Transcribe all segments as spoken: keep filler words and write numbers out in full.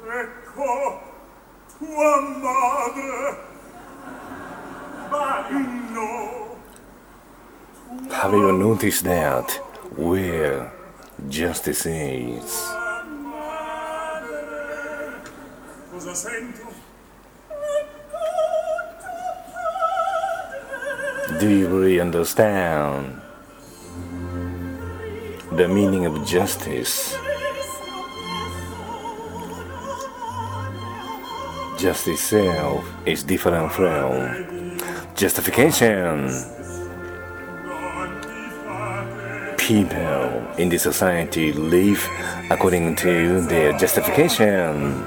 Ecco tua madre. No. Have you noticed that where justice is? Cosa sento? Do you really understand the meaning of justice? Justice itself is different from justification. People in the society live according to their justification.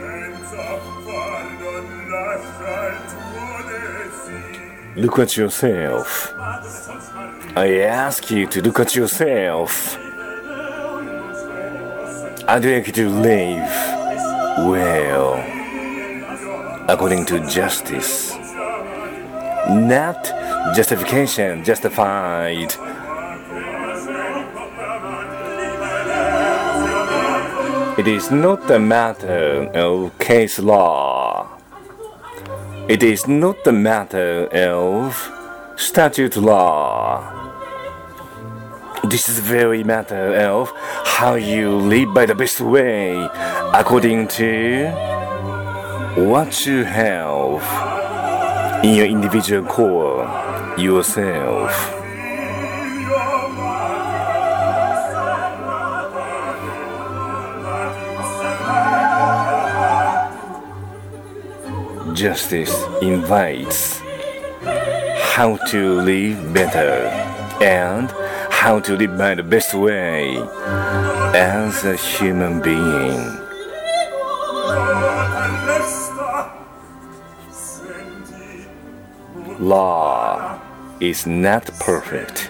Look at yourself. I ask you to look at yourself. I'd like you to live well, according to justice, not justification, justified. It is not a matter of case law. It is not a matter of statute law. This is the very matter of how you live by the best way, according to what you have in your individual core, yourself. Justice invites how to live better and how to live by the best way as a human being. Law is not perfect.